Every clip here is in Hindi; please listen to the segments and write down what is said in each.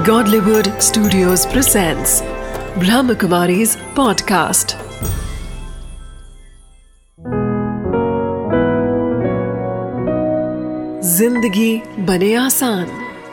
Godlywood Studios presents Brahmakumari's podcast. जिंदगी बने आसान।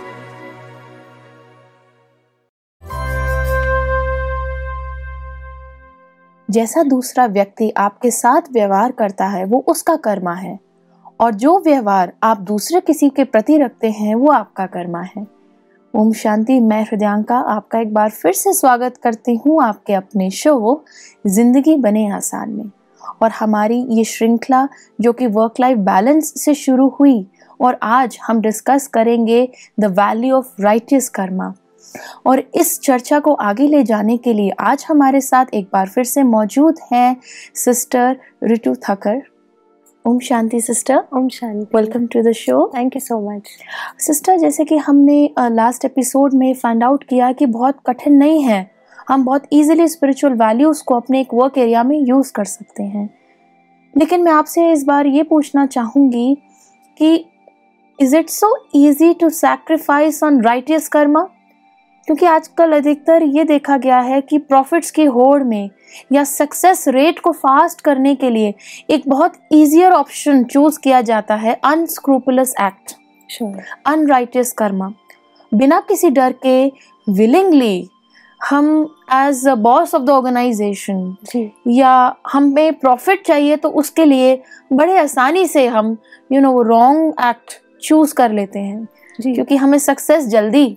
जैसा दूसरा व्यक्ति आपके साथ व्यवहार करता है वो उसका कर्मा है, और जो व्यवहार आप दूसरे किसी के प्रति रखते हैं वो आपका कर्मा है। ओम शांति। मैं हृदयांका आपका एक बार फिर से स्वागत करती हूँ आपके अपने शो जिंदगी बने आसान में। और हमारी ये श्रृंखला जो कि वर्क लाइफ बैलेंस से शुरू हुई, और आज हम डिस्कस करेंगे the value of righteous karma. और इस चर्चा को आगे ले जाने के लिए आज हमारे साथ एक बार फिर से मौजूद हैं सिस्टर रितु थकर। ओम शांति सिस्टर। ओम शांति। Welcome to the show. Thank you so much sister. जैसे कि हमने लास्ट एपिसोड में फाइंड आउट किया कि बहुत कठिन नहीं है, हम बहुत इजीली स्पिरिचुअल वैल्यूज़ को अपने एक वर्क एरिया में यूज़ कर सकते हैं। लेकिन मैं आपसे इस बार ये पूछना चाहूँगी कि is it so easy to sacrifice on righteous karma? क्योंकि आजकल अधिकतर ये देखा गया है कि प्रॉफिट्स की होड़ में या सक्सेस रेट को फास्ट करने के लिए एक बहुत ईजियर ऑप्शन चूज किया जाता है, अनस्क्रूपुलस एक्ट, अनराइटियस कर्मा। बिना किसी डर के विलिंगली हम as a boss of the organisation या हमें प्रॉफिट चाहिए तो उसके लिए बड़े आसानी से हम रॉन्ग एक्ट चूज कर लेते हैं क्योंकि हमें सक्सेस जल्दी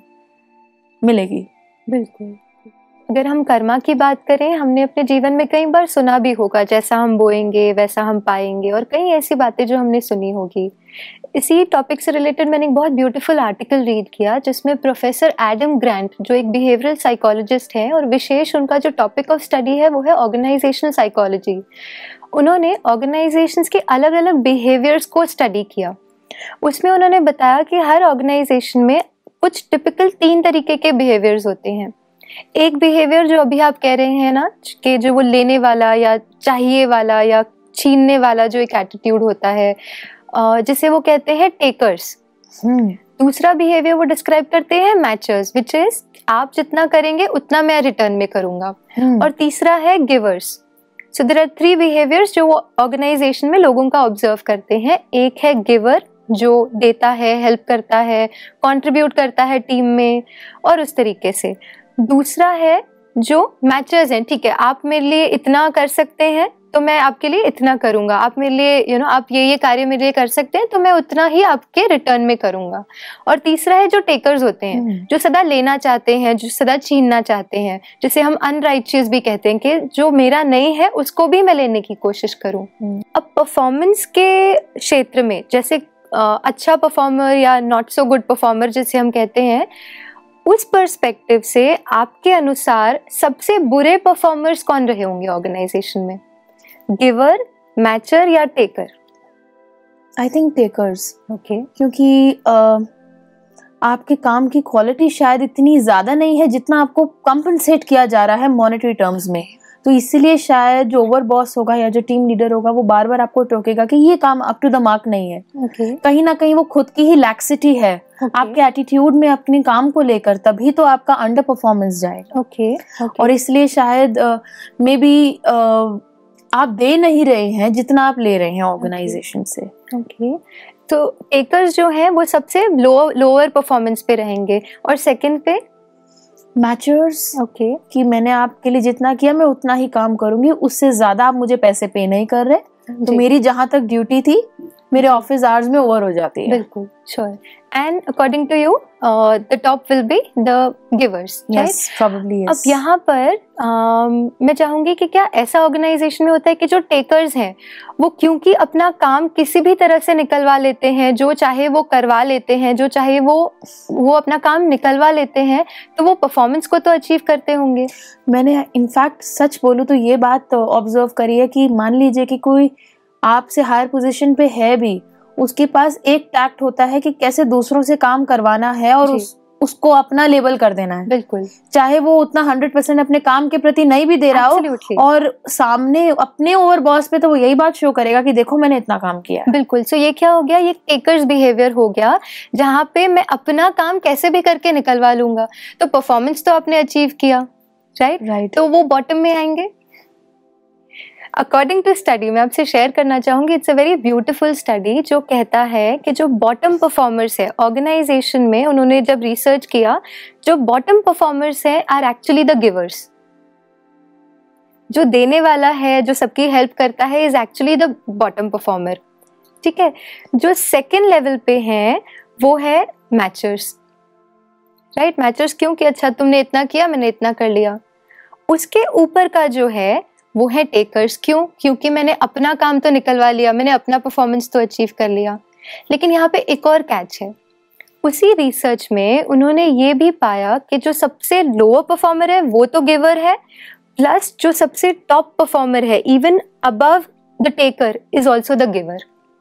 मिलेगी। बिल्कुल। अगर हम कर्मा की बात करें, हमने अपने जीवन में कई बार सुना भी होगा, जैसा हम बोएंगे वैसा हम पाएंगे, और कई ऐसी बातें जो हमने सुनी होगी। इसी टॉपिक से रिलेटेड मैंने एक बहुत ब्यूटीफुल आर्टिकल रीड किया जिसमें प्रोफेसर एडम ग्रांट, जो एक बिहेवियरल साइकोलॉजिस्ट हैं और विशेष उनका जो टॉपिक ऑफ स्टडी है वो है ऑर्गेनाइजेशनल साइकोलॉजी, उन्होंने ऑर्गेनाइजेशंस के अलग अलग बिहेवियर्स को स्टडी किया। उसमें उन्होंने बताया कि हर ऑर्गेनाइजेशन में कुछ टिपिकल 3 तरीके के बिहेवियर्स होते हैं। एक बिहेवियर जो अभी आप कह रहे हैं ना, कि जो वो लेने वाला या चाहिए वाला या छीनने वाला जो एक एटीट्यूड होता है, जिसे वो कहते हैं टेकर्स। दूसरा बिहेवियर वो डिस्क्राइब करते हैं मैचर्स, विच इज आप जितना करेंगे उतना मैं रिटर्न में करूंगा। और तीसरा है givers. So there are 3 behaviours जो वो ऑर्गेनाइजेशन में लोगों का ऑब्जर्व करते हैं। एक है गिवर, जो देता है, हेल्प करता है, कंट्रीब्यूट करता है टीम में और उस तरीके से। दूसरा है जो मैचर्स हैं, ठीक है आप मेरे लिए इतना कर सकते हैं तो मैं आपके लिए इतना करूंगा, आप मेरे लिए आप ये कार्य मेरे लिए कर सकते हैं तो मैं उतना ही आपके रिटर्न में करूंगा। और तीसरा है जो टेकर्स होते हैं, जो सदा लेना चाहते हैं, जो सदा छीनना चाहते हैं, जिसे हम अनराइचियस भी कहते हैं, कि जो मेरा नहीं है उसको भी मैं लेने की कोशिश करूं। अब परफॉर्मेंस के क्षेत्र में जैसे अच्छा परफॉर्मर या नॉट सो गुड परफॉर्मर जिसे हम कहते हैं, उस पर्सपेक्टिव से आपके अनुसार सबसे बुरे परफॉर्मर्स कौन रहे होंगे ऑर्गेनाइजेशन में? गिवर, मैचर या taker? I think takers. Okay. क्योंकि आपके काम की क्वालिटी शायद इतनी ज्यादा नहीं है जितना आपको कंपनसेट किया जा रहा है मॉनेटरी टर्म्स में, तो इसीलिए शायद जो ओवर बॉस होगा या जो टीम लीडर होगा वो बार बार आपको टोकेगा कि ये काम अप टू द मार्क नहीं है। कहीं ना कहीं वो खुद की ही लैक्सिटी है आपके एटीट्यूड में अपने काम को लेकर, तभी तो आपका अंडर परफॉर्मेंस जाएगा। और इसलिए शायद मे बी आप दे नहीं रहे हैं जितना आप ले रहे हैं ऑर्गेनाइजेशन से। तो टेकर्स जो हैं वो सबसे लोअर परफॉर्मेंस पे रहेंगे। और सेकंड पे मैचर्स, कि मैंने आपके लिए जितना किया मैं उतना ही काम करूंगी, उससे ज्यादा आप मुझे पैसे पे नहीं कर रहे, तो मेरी जहां तक ड्यूटी थी मेरे ऑफिस आवर्स में ओवर हो जाती है। बिल्कुल, sure. And according to you the top will be the givers, right? Probably yes. अब यहाँ पर मैं चाहूंगी कि क्या ऐसा ऑर्गेनाइजेशन में होता है कि जो टेकर्स हैं वो क्योंकि अपना काम किसी भी तरह से निकलवा लेते हैं, जो चाहे वो करवा लेते हैं, जो चाहे वो अपना काम निकलवा लेते हैं, तो वो परफॉर्मेंस को तो अचीव करते होंगे। मैंने इनफैक्ट सच बोलूं तो ये बात ऑब्जर्व करी है कि मान लीजिए कि कोई आपसे हायर पोजीशन पे है भी, उसके पास एक टैक्ट होता है कि कैसे दूसरों से काम करवाना है और उसको अपना लेबल कर देना है। बिल्कुल, चाहे वो उतना 100% अपने काम के प्रति नहीं भी दे रहा हो, और सामने अपने ओवर बॉस पे तो वो यही बात शो करेगा कि देखो मैंने इतना काम किया। बिल्कुल। सो ये क्या हो गया, ये टेकर्स बिहेवियर हो गया, जहाँ पे मैं अपना काम कैसे भी करके निकलवा लूंगा। तो परफॉर्मेंस तो आपने अचीव किया, राइट, तो वो बॉटम में आएंगे। अकॉर्डिंग टू स्टडी, मैं आपसे शेयर करना चाहूंगी, it's a very beautiful study जो कहता है कि जो बॉटम परफॉर्मर्स है ऑर्गेनाइजेशन में, उन्होंने जब रिसर्च किया, जो बॉटम परफॉर्मर्स है आर एक्चुअली द गिवर्स। जो देने वाला है, जो सबकी हेल्प करता है, is actually the bottom performer. ठीक है। जो सेकेंड लेवल पे हैं वो है मैचर्स, राइट। मैचर्स क्यों कि अच्छा तुमने इतना किया, मैंने इतना कर लिया। उसके ऊपर का जो है वो है टेकर्स। क्यों? क्योंकि मैंने अपना काम तो निकलवा लिया, मैंने अपना परफॉर्मेंस तो अचीव कर लिया। लेकिन यहाँ पे एक और कैच है। उसी रिसर्च में उन्होंने ये भी पाया कि जो सबसे लोअर परफॉर्मर है वो तो गिवर है, प्लस जो सबसे टॉप परफॉर्मर है, even above the taker, is also the giver,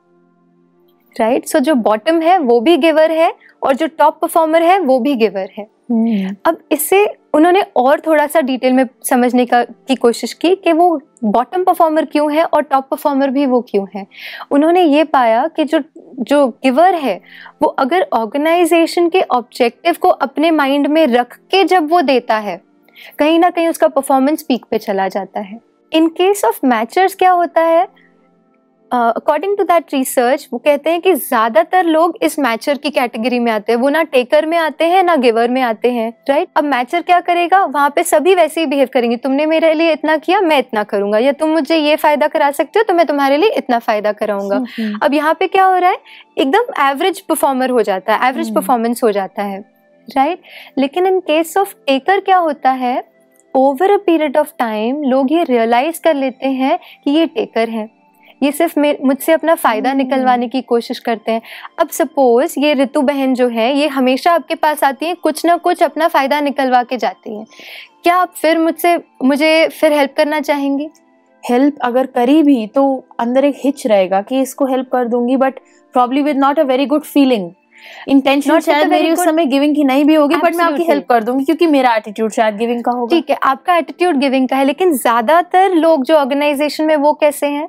right. So जो बॉटम है वो भी गिवर है और जो टॉप परफॉर्मर है वो भी गिवर है। अब इससे उन्होंने और थोड़ा सा डिटेल में समझने की कोशिश की कि वो बॉटम परफॉर्मर क्यों है और टॉप परफॉर्मर भी वो क्यों है। उन्होंने ये पाया कि जो गिवर है वो अगर ऑर्गेनाइजेशन के ऑब्जेक्टिव को अपने माइंड में रख के जब वो देता है, कहीं ना कहीं उसका परफॉर्मेंस पीक पे चला जाता है। इन केस ऑफ मैचर्स क्या होता है, अकॉर्डिंग टू दैट रिसर्च, वो कहते हैं कि ज्यादातर लोग इस मैचर की कैटेगरी में आते हैं। वो ना टेकर में आते हैं ना गिवर में आते हैं, राइट। अब मैचर क्या करेगा, वहां पे सभी वैसे ही बिहेव करेंगे। तुमने मेरे लिए इतना किया, मैं इतना करूंगा, या तुम मुझे ये फायदा करा सकते हो तो मैं तुम्हारे लिए इतना फायदा कराऊंगा। अब यहाँ पे क्या हो रहा है, एकदम एवरेज परफॉर्मर हो जाता है, एवरेज परफॉर्मेंस हो जाता है, राइट। लेकिन इन केस ऑफ टेकर क्या होता है, over a period of time लोग ये रियलाइज कर लेते हैं कि ये टेकर है, ये सिर्फ मुझसे अपना फायदा निकलवाने की कोशिश करते हैं। अब सपोज ये ऋतु बहन जो है, ये हमेशा आपके पास आती है, कुछ ना कुछ अपना फायदा निकलवा के जाती है। क्या आप फिर मुझे फिर हेल्प करना चाहेंगी? हेल्प अगर करी भी तो अंदर एक हिच रहेगा कि इसको हेल्प कर दूंगी, but probably with not a very good feeling. Intention शायद मेरी उस समय गिविंग की नहीं भी होगी, बट मैं आपकी हेल्प कर दूंगी क्योंकि मेरा एटीट्यूड शायद गिविंग का होगा। ठीक है, आपका एटीट्यूड गिविंग का है, लेकिन ज्यादातर लोग जो ऑर्गेनाइजेशन में वो कैसे हैं,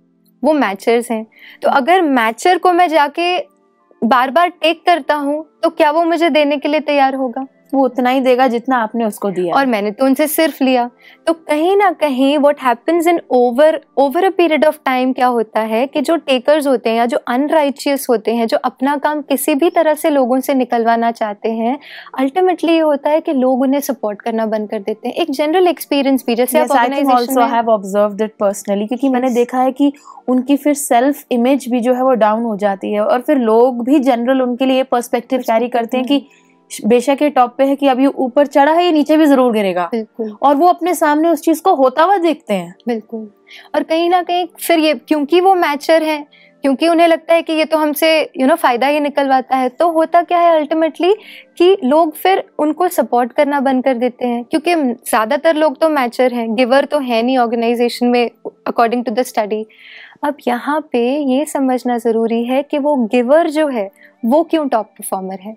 वो मैचर्स हैं। तो अगर मैचर को मैं जाके बार बार टेक करता हूँ तो क्या वो मुझे देने के लिए तैयार होगा? वो उतना ही देगा जितना आपने उसको दिया, और मैंने तो उनसे सिर्फ लिया। तो कहीं ना कहीं what happens in over a period of time क्या होता है कि जो टेकर्स होते हैं या जो अनराइचियस होते हैं, जो अपना काम किसी भी तरह से लोगों से निकलवाना चाहते हैं, अल्टीमेटली ये होता है कि लोग उन्हें सपोर्ट करना बंद कर देते हैं। एक जनरल एक्सपीरियंस भी, जैसे आप ऑर्गेनाइजेशन में, I have observed it personally, क्योंकि मैंने देखा है कि उनकी फिर सेल्फ इमेज भी जो है वो डाउन हो जाती है, और फिर लोग भी जनरल उनके लिए पर्सपेक्टिव कैरी करते हैं कि बेशक ये टॉप पे है कि अभी ऊपर चढ़ा है, ये नीचे भी जरूर गिरेगा, और वो अपने सामने उस चीज को होता हुआ देखते हैं। बिल्कुल। और कहीं ना कहीं फिर ये, क्योंकि वो मैचर है, क्योंकि उन्हें लगता है कि ये तो हमसे फायदा ही निकलवाता है, तो होता क्या है अल्टीमेटली कि लोग फिर उनको सपोर्ट करना बंद कर देते हैं, क्योंकि ज्यादातर लोग तो मैचर हैं, गिवर तो है नहीं ऑर्गेनाइजेशन में, अकॉर्डिंग टू द स्टडी। अब यहाँ पे ये समझना जरूरी है कि वो गिवर जो है वो क्यों टॉप परफॉर्मर है।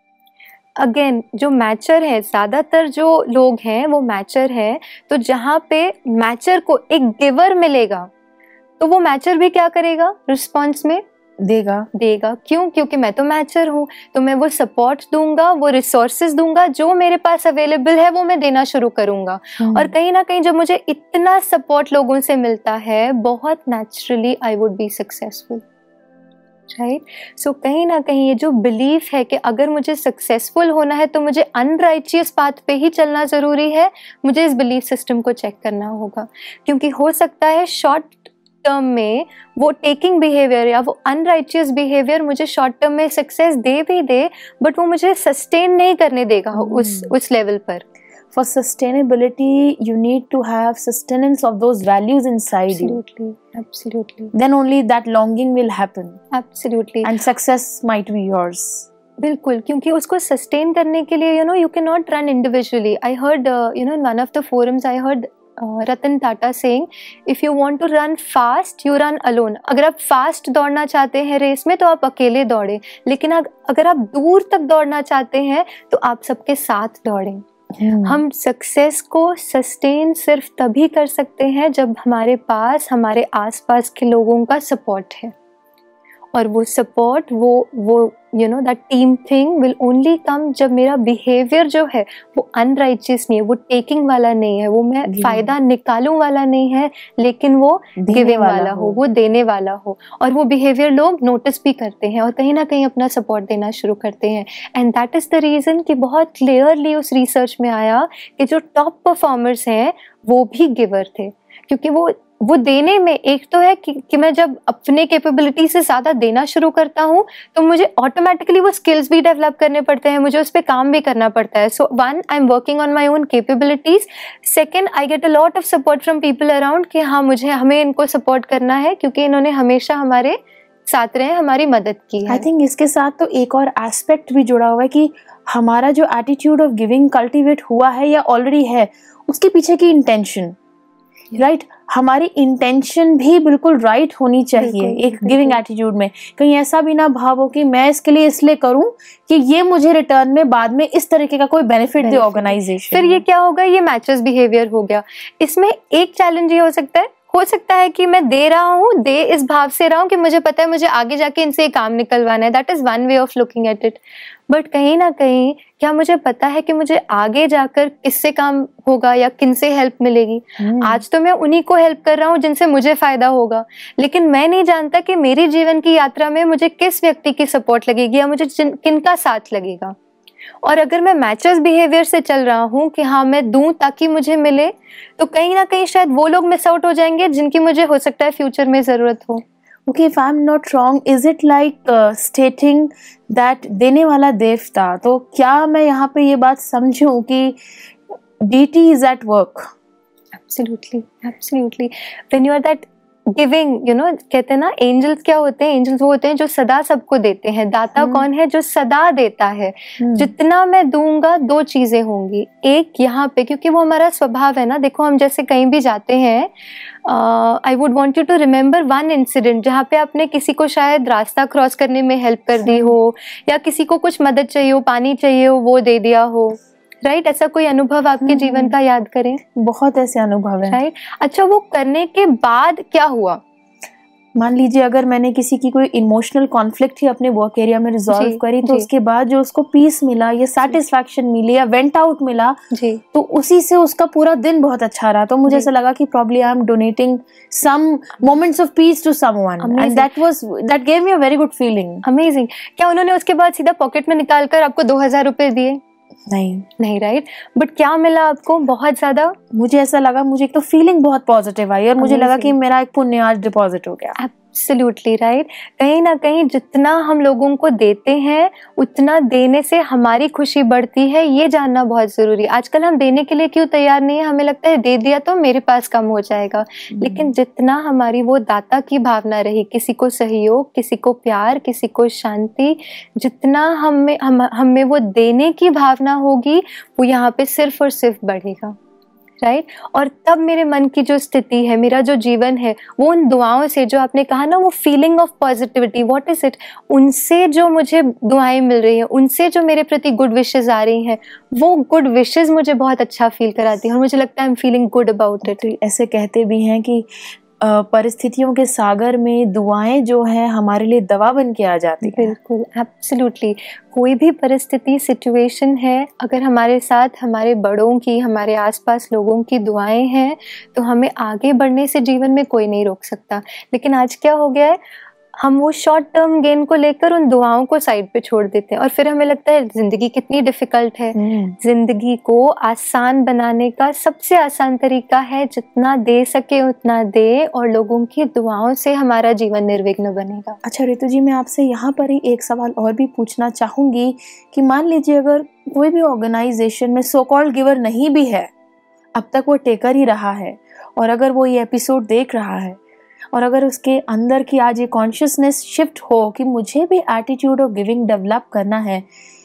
अगेन, जो मैचर है, ज्यादातर जो लोग हैं वो मैचर है, तो जहाँ पे मैचर को एक गिवर मिलेगा तो वो मैचर भी क्या करेगा, रिस्पॉन्स में देगा। क्यों? क्योंकि मैं तो मैचर हूँ, तो मैं वो सपोर्ट दूंगा, वो रिसोर्सेज दूंगा, जो मेरे पास अवेलेबल है वो मैं देना शुरू करूंगा। और कहीं ना कहीं जब मुझे इतना सपोर्ट लोगों से मिलता है, बहुत naturally I would be successful, right. So कहीं ना कहीं ये जो बिलीफ है कि अगर मुझे सक्सेसफुल होना है तो मुझे अनराइचियस पाथ पे ही चलना ज़रूरी है, मुझे इस बिलीफ सिस्टम को चेक करना होगा। क्योंकि हो सकता है शॉर्ट टर्म में वो टेकिंग बिहेवियर या वो अनराइचियस बिहेवियर मुझे शॉर्ट टर्म में सक्सेस दे भी दे, बट वो मुझे सस्टेन नहीं करने देगा उस लेवल पर। For sustainability, you need to have sustenance of those values inside you. Absolutely. Then only that longing will happen. Absolutely. And success might be yours. बिल्कुल, क्योंकि उसको सस्टेन करने के लिए you cannot run individually. I heard in one of the forums I heard Ratan Tata saying, if you want to run fast you run alone. अगर आप फास्ट दौड़ना चाहते हैं रेस में तो आप अकेले दौड़ें, लेकिन अगर आप दूर तक दौड़ना चाहते हैं तो आप सबके साथ दौड़ें। हम सक्सेस को सस्टेन सिर्फ तभी कर सकते हैं जब हमारे पास हमारे आसपास के लोगों का सपोर्ट है, और वो सपोर्ट वो you know that team thing will only come जब मेरा बिहेवियर जो है वो अनराइचियस नहीं है, वो टेकिंग वाला नहीं है, वो मैं फायदा निकालूं वाला नहीं है, लेकिन वो गिविंग वाला हो, वो देने वाला हो। और वो बिहेवियर लोग नोटिस भी करते हैं और कहीं ना कहीं अपना सपोर्ट देना शुरू करते हैं। And that is the reason कि बहुत क्लियरली उस रिसर्च में आया कि जो टॉप परफॉर्मर्स हैं वो भी गिवर थे, क्योंकि वो देने में एक तो है कि मैं जब अपने कैपेबिलिटी से ज़्यादा देना शुरू करता हूँ तो मुझे ऑटोमेटिकली वो स्किल्स भी डेवलप करने पड़ते हैं, मुझे उस पर काम भी करना पड़ता है। So one, I am working on my own capabilities. Second, I get a lot of support from people around कि हाँ हमें इनको सपोर्ट करना है क्योंकि इन्होंने हमेशा हमारे साथ रहे, हमारी मदद की है। आई थिंक इसके साथ तो एक और एस्पेक्ट भी जुड़ा हुआ है कि हमारा जो एटीट्यूड ऑफ गिविंग कल्टिवेट हुआ है या ऑलरेडी है, उसके पीछे की इंटेंशन, राइट हमारी इंटेंशन भी बिल्कुल राइट होनी चाहिए एक गिविंग एटीट्यूड में। कहीं ऐसा भी ना भाव हो कि मैं इसके लिए इसलिए करूं कि ये मुझे रिटर्न में बाद में इस तरीके का कोई बेनिफिट दे ऑर्गेनाइजेशन। फिर ये क्या होगा, ये मैचेस बिहेवियर हो गया। इसमें एक चैलेंज ये हो सकता है कि मैं दे रहा हूँ, दे इस भाव से रहा हूँ कि मुझे पता है मुझे आगे जाके इनसे काम निकलवाना है। That is one way of looking at it. But कहीं ना कहीं क्या मुझे पता है कि मुझे आगे जाकर किससे काम होगा या किनसे हेल्प मिलेगी? आज तो मैं उन्हीं को हेल्प कर रहा हूँ जिनसे मुझे फायदा होगा, लेकिन मैं नहीं जानता कि मेरी जीवन की यात्रा में मुझे किस व्यक्ति की सपोर्ट लगेगी या मुझे किनका साथ लगेगा। और अगर मैं मैचेस बिहेवियर से चल रहा हूँ कि हाँ मैं दूं ताकि मुझे मिले, तो कहीं ना कहीं शायद वो लोग मिस आउट हो जाएंगे जिनकी मुझे हो सकता है फ्यूचर में जरूरत हो। Okay, if I'm not wrong, is it like stating that देने वाला देवता? तो क्या मैं यहाँ पे ये बात समझूं कि deity is at work? Absolutely, absolutely. When you are that giving, कहते हैं ना, एंजल्स क्या होते हैं? एंजल्स वो होते हैं जो सदा सबको देते हैं। दाता कौन है? जो सदा देता है। जितना मैं दूंगा दो चीजें होंगी। एक यहाँ पे, क्योंकि वो हमारा स्वभाव है ना, देखो हम जैसे कहीं भी जाते हैं, I would want you to remember one incident जहाँ पे आपने किसी को शायद रास्ता क्रॉस करने में हेल्प कर दी हो, या किसी को कुछ मदद चाहिए हो, पानी चाहिए हो, वो दे दिया हो, राइट? ऐसा कोई अनुभव आपके जीवन का याद करें? बहुत ऐसे अनुभव है, राइट? अच्छा, वो करने के बाद क्या हुआ? मान लीजिए अगर मैंने किसी की कोई इमोशनल कॉन्फ्लिक्ट ही अपने वर्क एरिया में रिजॉल्व करी, तो उसके बाद जो उसको पीस मिला या सेटिस्फैक्शन मिली या वेंट आउट मिला, तो उसी से उसका पूरा दिन बहुत अच्छा रहा। तो मुझे ऐसा लगा कि probably I am donating some moments of peace to someone, and that gave me a very good feeling. Amazing. क्या उन्होंने उसके बाद सीधा पॉकेट में निकालकर आपको 2000 रुपए दिए? नहीं, राइट? बट क्या मिला आपको? बहुत ज्यादा। मुझे ऐसा लगा, मुझे एक तो फीलिंग बहुत पॉजिटिव आई और मुझे लगा कि मेरा एक पुण्य आज डिपॉजिट हो गया। Absolutely right. कहीं ना कहीं जितना हम लोगों को देते हैं उतना देने से हमारी खुशी बढ़ती है, ये जानना बहुत जरूरी है। आजकल हम देने के लिए क्यों तैयार नहीं है? हमें लगता है दे दिया तो मेरे पास कम हो जाएगा। लेकिन जितना हमारी वो दाता की भावना रही, किसी को सहयोग, किसी को प्यार, किसी को शांति, जितना हमें वो देने की भावना होगी, वो यहाँ पे सिर्फ और सिर्फ बढ़ेगा, राइट? और तब मेरे मन की जो स्थिति है, मेरा जो जीवन है, वो उन दुआओं से, जो आपने कहा ना, वो feeling of positivity, what is it, उनसे जो मुझे दुआएं मिल रही हैं, उनसे जो मेरे प्रति गुड विशेस आ रही हैं, वो गुड विशेस मुझे बहुत अच्छा फील कराती हैं और मुझे लगता है I am feeling good about it. ऐसे कहते भी हैं कि परिस्थितियों के सागर में दुआएं जो है हमारे लिए दवा बन के आ जाती है। बिल्कुल, एब्सोल्युटली। कोई भी परिस्थिति, सिचुएशन है, अगर हमारे साथ हमारे बड़ों की, हमारे आसपास लोगों की दुआएं हैं, तो हमें आगे बढ़ने से जीवन में कोई नहीं रोक सकता। लेकिन आज क्या हो गया है, हम वो शॉर्ट टर्म गेन को लेकर उन दुआओं को साइड पे छोड़ देते हैं और फिर हमें लगता है जिंदगी कितनी डिफिकल्ट है। जिंदगी को आसान बनाने का सबसे आसान तरीका है जितना दे सके उतना दे, और लोगों की दुआओं से हमारा जीवन निर्विघ्न बनेगा। अच्छा रितु जी, मैं आपसे यहाँ पर ही एक सवाल और भी पूछना चाहूंगी कि मान लीजिए अगर कोई भी ऑर्गेनाइजेशन में सो कॉल्ड गिवर नहीं भी है, अब तक वो टेकर ही रहा है, और अगर वो ये एपिसोड देख रहा है और अगर उसके अंदर की आज ये कॉन्शियसनेस शिफ्ट हो कि मुझे भी एटीट्यूड ऑफ गिविंग डेवलप करना है,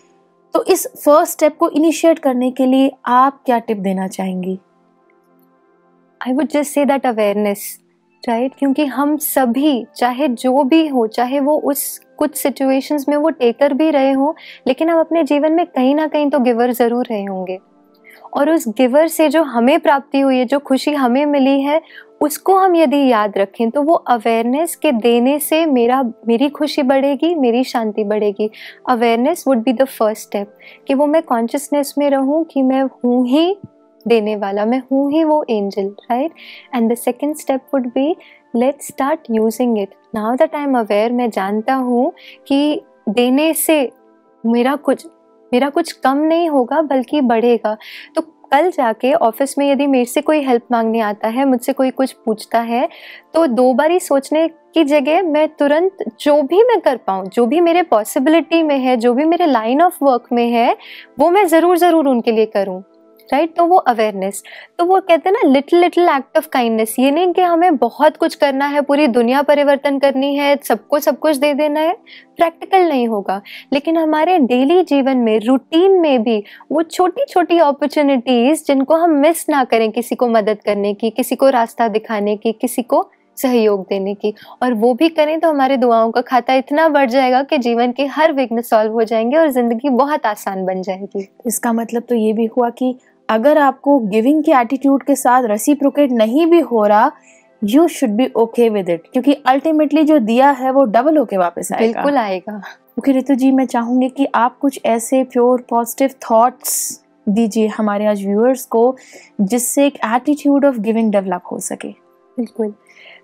तो इस फर्स्ट स्टेप को इनिशिएट करने के लिए आप क्या टिप देना चाहेंगी? I would just say that awareness, right, क्योंकि हम सभी, चाहे जो भी हो, चाहे वो उस कुछ सिचुएशंस में वो टेकर भी रहे हों, लेकिन हम अपने जीवन में कहीं ना कहीं तो गिवर ज़रूर रहे होंगे, और उस गिवर से जो हमें प्राप्ति हुई है, जो खुशी हमें मिली है, उसको हम यदि याद रखें तो वो अवेयरनेस के देने से मेरी खुशी बढ़ेगी, मेरी शांति बढ़ेगी। Awareness would be the first step, कि वो मैं कॉन्शियसनेस में रहूं कि मैं हूँ ही देने वाला, मैं हूँ ही वो angel, right. And the second step would be let's start using it. Now that I am aware, मैं जानता हूँ कि देने से मेरा कुछ कम नहीं होगा बल्कि बढ़ेगा। तो कल जाके ऑफिस में यदि मेरे से कोई हेल्प मांगने आता है, मुझसे कोई कुछ पूछता है, तो 2 बारी सोचने की जगह मैं तुरंत जो भी मैं कर पाऊँ, जो भी मेरे पॉसिबिलिटी में है, जो भी मेरे लाइन ऑफ वर्क में है, वो मैं ज़रूर उनके लिए करूँ, राइट। तो वो अवेयरनेस, तो वो कहते हैं ना लिटिल एक्ट ऑफ काइंडनेस। ये नहीं कि हमें बहुत कुछ करना है, पूरी दुनिया परिवर्तन करनी है, सबको सब कुछ दे देना है, प्रैक्टिकल नहीं होगा। लेकिन हमारे डेली जीवन में, रूटीन में भी वो छोटी छोटी अपॉर्चुनिटीज जिनको हम मिस ना करें, किसी को मदद करने की, किसी को रास्ता दिखाने की, किसी को सहयोग देने की, और वो भी करें तो हमारे दुआओं का खाता इतना बढ़ जाएगा कि जीवन के हर विघ्न सॉल्व हो जाएंगे और जिंदगी बहुत आसान बन जाएगी। इसका मतलब तो ये भी हुआ कि अगर आपको गिविंग के एटीट्यूड के साथ रेसिप्रोकेट नहीं भी हो रहा, you should be okay with it, क्योंकि अल्टीमेटली जो दिया है वो डबल होके वापस आएगा। बिल्कुल आएगा। ओके रितु जी, मैं चाहूंगी कि आप कुछ ऐसे प्योर पॉजिटिव थॉट्स दीजिए हमारे आज व्यूअर्स को, जिससे एक एटीट्यूड ऑफ गिविंग डेवलप हो सके। बिल्कुल।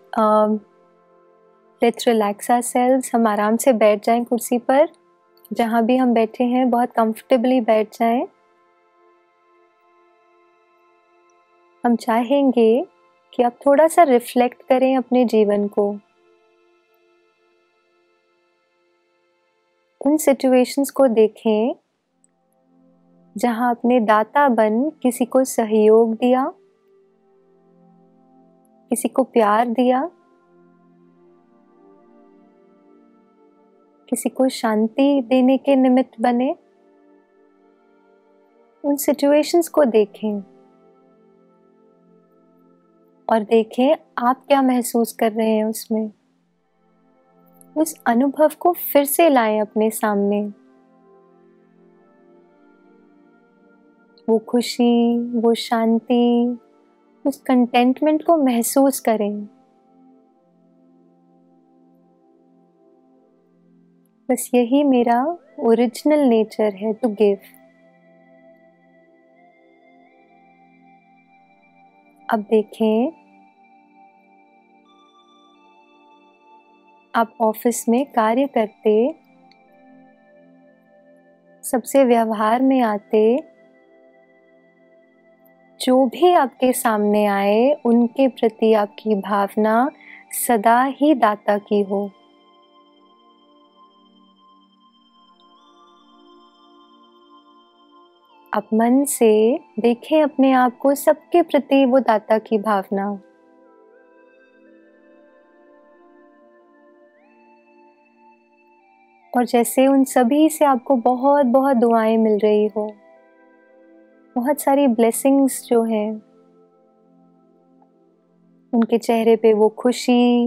Let's relax ourselves. हम आराम से बैठ जाएं कुर्सी पर, जहाँ भी हम बैठे हैं बहुत कंफर्टेबली बैठ जाएं। हम चाहेंगे कि आप थोड़ा सा रिफ्लेक्ट करें अपने जीवन को, उन सिचुएशंस को देखें जहां आपने दाता बन किसी को सहयोग दिया, किसी को प्यार दिया, किसी को शांति देने के निमित्त बने। उन सिचुएशंस को देखें और देखें आप क्या महसूस कर रहे हैं उसमें। उस अनुभव को फिर से लाएं अपने सामने, वो खुशी, वो शांति, उस कंटेंटमेंट को महसूस करें। बस यही मेरा ओरिजिनल नेचर है, टू गिव। अब देखें, आप ऑफिस में कार्य करते, सबसे व्यवहार में आते, जो भी आपके सामने आए उनके प्रति आपकी भावना सदा ही दाता की हो। आप मन से देखें अपने आप को सबके प्रति वो दाता की भावना। और जैसे उन सभी से आपको बहुत बहुत दुआएं मिल रही हो, बहुत सारी ब्लेसिंग्स जो हैं, उनके चेहरे पे वो खुशी,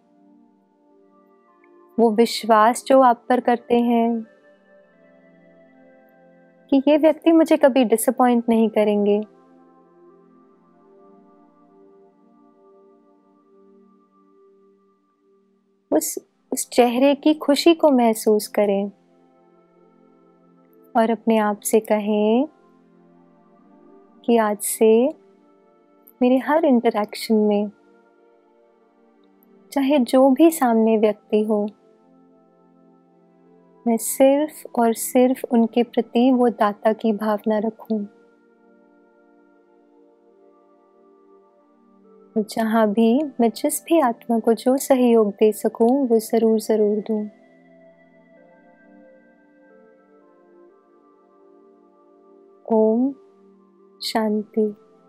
वो विश्वास जो आप पर करते हैं कि ये व्यक्ति मुझे कभी डिसअपॉइंट नहीं करेंगे। उस चेहरे की खुशी को महसूस करें और अपने आप से कहें कि आज से मेरे हर इंटरैक्शन में, चाहे जो भी सामने व्यक्ति हो, मैं सिर्फ और सिर्फ उनके प्रति वो दाता की भावना रखूं। और जहाँ भी मैं जिस भी आत्मा को जो सहयोग दे सकूं वो जरूर दूं। Om Shanti.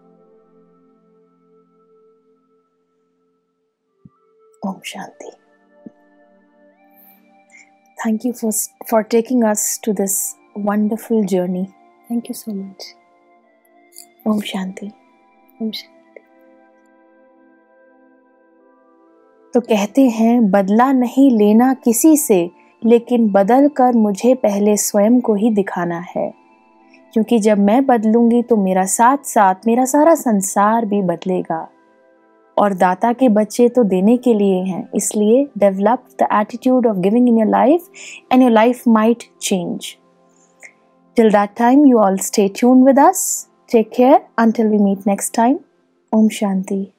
Om Shanti. Thank you for taking us to this wonderful journey. Thank you so much. Om Shanti. Om Shanti. तो कहते हैं बदला नहीं लेना किसी से, लेकिन बदल कर मुझे पहले स्वयं को ही दिखाना है, क्योंकि जब मैं बदलूंगी तो मेरा साथ साथ मेरा सारा संसार भी बदलेगा। और दाता के बच्चे तो देने के लिए हैं, इसलिए develop the attitude of giving in your life and your life might change. Till that time, you all stay tuned with us. Take care until we meet next time. Om Shanti.